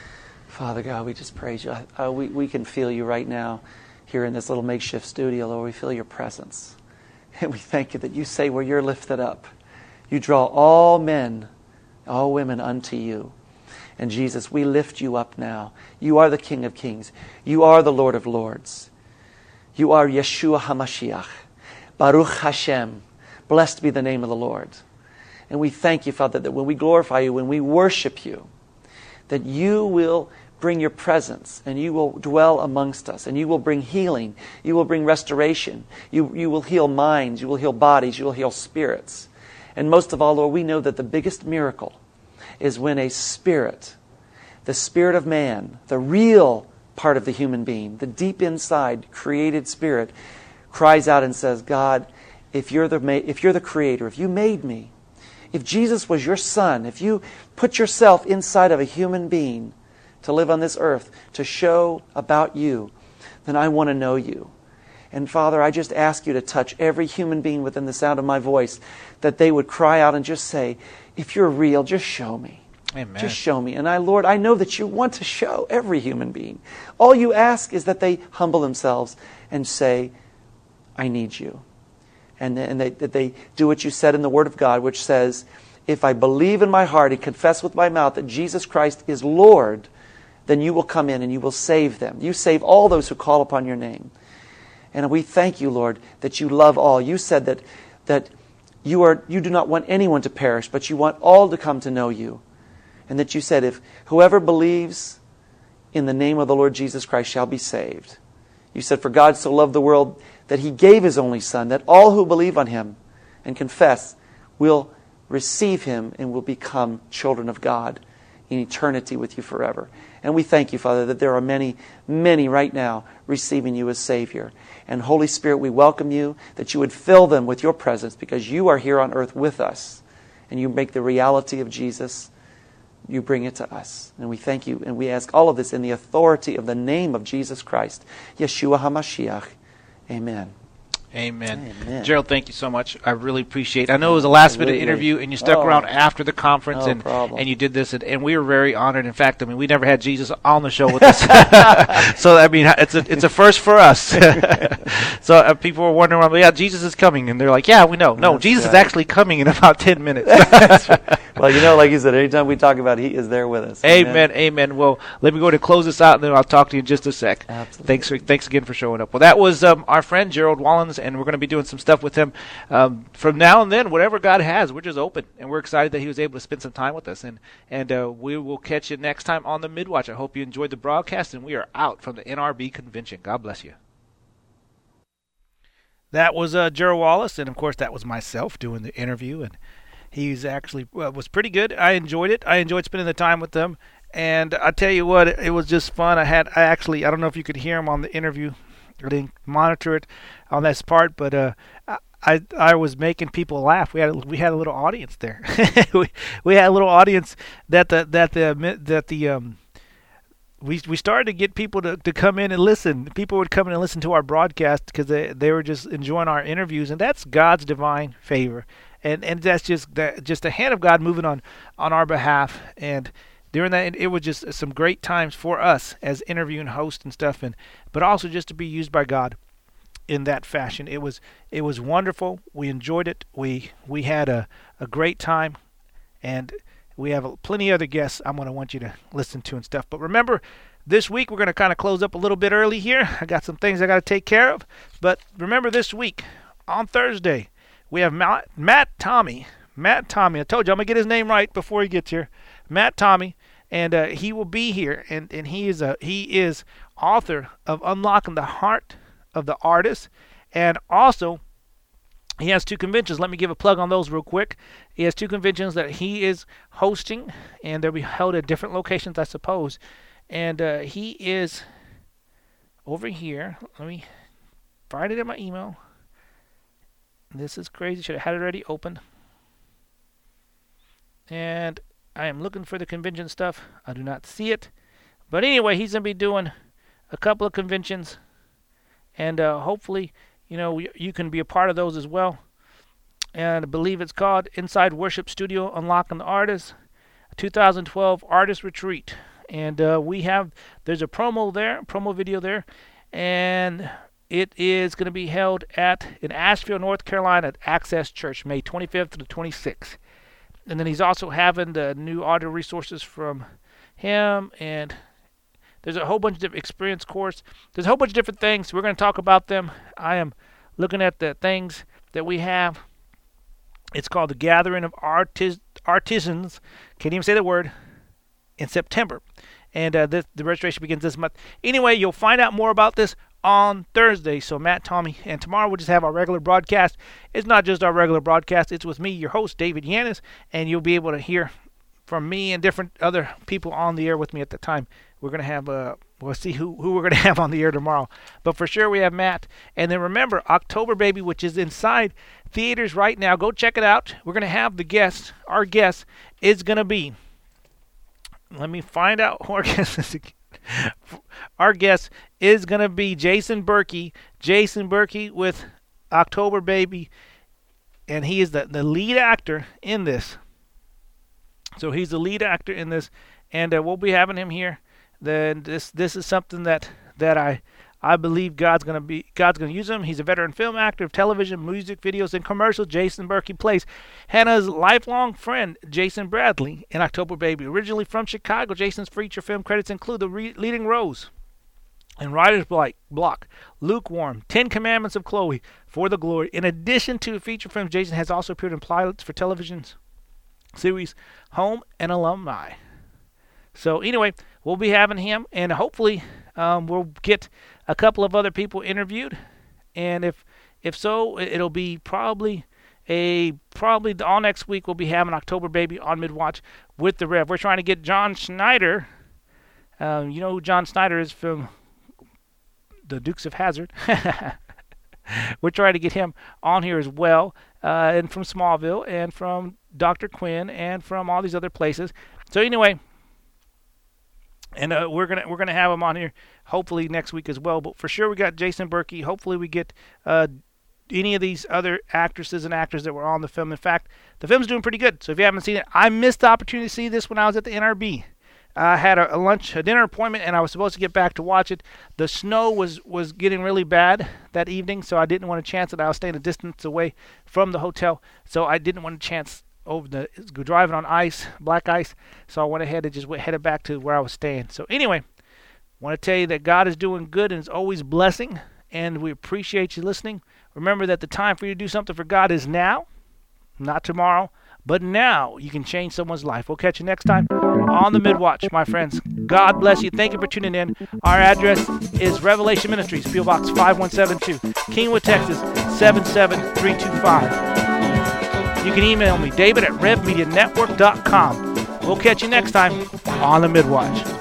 Father God, we just praise you. Uh, we, we can feel you right now here in this little makeshift studio, Lord. We feel your presence. And we thank you that you say where you're lifted up, you draw all men, all women unto you. And Jesus, we lift you up now. You are the King of Kings. You are the Lord of Lords. You are Yeshua HaMashiach. Baruch Hashem. Blessed be the name of the Lord. And we thank you, Father, that when we glorify you, when we worship you, that you will bring your presence and you will dwell amongst us and you will bring healing. You will bring restoration. You, you will heal minds. You will heal bodies. You will heal spirits. And most of all, Lord, we know that the biggest miracle is when a spirit, the spirit of man, the real part of the human being, the deep inside created spirit, cries out and says, God, if you're the if you're the creator, if you made me, if Jesus was your son, if you put yourself inside of a human being to live on this earth, to show about you, then I want to know you. And Father, I just ask you to touch every human being within the sound of my voice, that they would cry out and just say, if you're real, just show me. Amen. Just show me. And I, Lord, I know that you want to show every human being. All you ask is that they humble themselves and say, I need you. And, and they, that they do what you said in the Word of God, which says, if I believe in my heart and confess with my mouth that Jesus Christ is Lord, then you will come in and you will save them. You save all those who call upon your name. And we thank you, Lord, that you love all. You said that that you are you do not want anyone to perish, but you want all to come to know you. And that you said, if whoever believes in the name of the Lord Jesus Christ shall be saved. You said, for God so loved the world that he gave his only Son, that all who believe on him and confess will receive him and will become children of God in eternity with you forever. And we thank you, Father, that there are many, many right now receiving you as Savior. And Holy Spirit, we welcome you, that you would fill them with your presence, because you are here on earth with us. And you make the reality of Jesus, you bring it to us. And we thank you, and we ask all of this in the authority of the name of Jesus Christ, Yeshua HaMashiach. Amen. Amen. Amen. Gerald, thank you so much. I really appreciate it. I know it was a last-minute Absolutely. interview, and you stuck Oh. around after the conference, No and problem. and you did this, and, and we were very honored. In fact, I mean, we never had Jesus on the show with us. So, I mean, it's a it's a first for us. So uh, people were wondering, well, yeah, Jesus is coming, and they're like, yeah, we know. No, That's Jesus right. is actually coming in about ten minutes. Well, you know, like you said, anytime we talk about it, he is there with us. Amen, amen. Well, let me go ahead and close this out, and then I'll talk to you in just a sec. Absolutely. Thanks, for, thanks again for showing up. Well, that was um, our friend Gerald Wallens, and we're going to be doing some stuff with him um, from now and then. Whatever God has, we're just open, and we're excited that he was able to spend some time with us. And and uh, we will catch you next time on the Midwatch. I hope you enjoyed the broadcast, and we are out from the N R B convention. God bless you. That was uh, Gerald Wallace, and of course that was myself doing the interview, and he's actually uh, was pretty good. I enjoyed it. I enjoyed spending the time with them, and I tell you what, it, it was just fun. I had I actually I don't know if you could hear him on the interview. I didn't monitor it on this part, but uh, I I was making people laugh. We had a, we had a little audience there. we we had a little audience that the that the that the um. We we started to get people to, to come in and listen. People would come in and listen to our broadcast because they, they were just enjoying our interviews, and that's God's divine favor, and and that's just the, just the hand of God moving on, on our behalf. And during that, it was just some great times for us as interviewing hosts and stuff, and but also just to be used by God in that fashion. It was it was wonderful. We enjoyed it. We we had a, a great time, and we have plenty of other guests I'm going to want you to listen to and stuff. But remember, this week we're going to kind of close up a little bit early here. I got some things I got to take care of. But remember, this week, on Thursday, we have Matt, Matt Tommy. Matt Tommy. I told you I'm going to get his name right before he gets here. Matt Tommy. And uh, he will be here. And, and he is a he is author of Unlocking the Heart of the Artist. And also, he has two conventions. Let me give a plug on those real quick. He has two conventions that he is hosting, and they'll be held at different locations, I suppose. And uh, he is over here. Let me find it in my email. This is crazy. Should have had it already open. And I am looking for the convention stuff. I do not see it. But anyway, he's going to be doing a couple of conventions, and uh, hopefully, you know, you can be a part of those as well. And I believe it's called Inside Worship Studio Unlocking the Artist, twenty twelve Artist Retreat. And uh, we have, there's a promo there, promo video there. And it is going to be held at, in Asheville, North Carolina, at Access Church, May twenty-fifth to the twenty-sixth. And then he's also having the new audio resources from him, and there's a whole bunch of different experience course. There's a whole bunch of different things. We're going to talk about them. I am looking at the things that we have. It's called the Gathering of Artis- Artisans. Can't even say the word. In September. And uh, this, the registration begins this month. Anyway, you'll find out more about this on Thursday. So Matt, Tommy, and tomorrow we'll just have our regular broadcast. It's not just our regular broadcast. It's with me, your host, David Yannis, and you'll be able to hear from me and different other people on the air with me at the time. We're going to have, uh, we'll see who, who we're going to have on the air tomorrow. But for sure we have Matt. And then remember, October Baby, which is inside theaters right now. Go check it out. We're going to have the guest. Our guest is going to be, let me find out who our guest is again. Our guest is going to be Jason Berkey. Jason Berkey with October Baby. And he is the, the lead actor in this. So he's the lead actor in this. And uh, we'll be having him here. Then this this is something that, that I I believe God's gonna be God's gonna use him. He's a veteran film actor of television, music videos, and commercials. Jason Berkey plays Hannah's lifelong friend, Jason Bradley, in October Baby. Originally from Chicago, Jason's feature film credits include the re- leading roles in Writer's Block, Lukewarm, Ten Commandments of Chloe, For the Glory. In addition to feature films, Jason has also appeared in pilots for television series Home and Alumni. So anyway, we'll be having him, and hopefully um, we'll get a couple of other people interviewed. And if if so, it'll be probably a probably all next week. We'll be having October Baby on Midwatch with the Rev. We're trying to get John Schneider. Um, you know who John Schneider is from the Dukes of Hazzard. We're trying to get him on here as well, uh, and from Smallville, and from Doctor Quinn, and from all these other places. So anyway. And uh, we're gonna we're gonna have him on here hopefully next week as well. But for sure we got Jason Berkey. Hopefully we get uh, any of these other actresses and actors that were on the film. In fact, the film's doing pretty good. So if you haven't seen it, I missed the opportunity to see this when I was at the N R B. I had a, a lunch, a dinner appointment, and I was supposed to get back to watch it. The snow was was getting really bad that evening, so I didn't want to chance it. I was staying a distance away from the hotel, so I didn't want to chance over the driving on ice, black ice. So I went ahead and just went headed back to where I was staying. So anyway, want to tell you that God is doing good and is always blessing, and we appreciate you listening. Remember that the time for you to do something for God is now, not tomorrow, but now. You can change someone's life. We'll catch you next time on the Midwatch, my friends. God bless you. Thank you for tuning in. Our address is Revelation Ministries, P O Box five one seven two, Kingwood, Texas seven seven three two five. You can email me, David at rev media network dot com. We'll catch you next time on the Midwatch.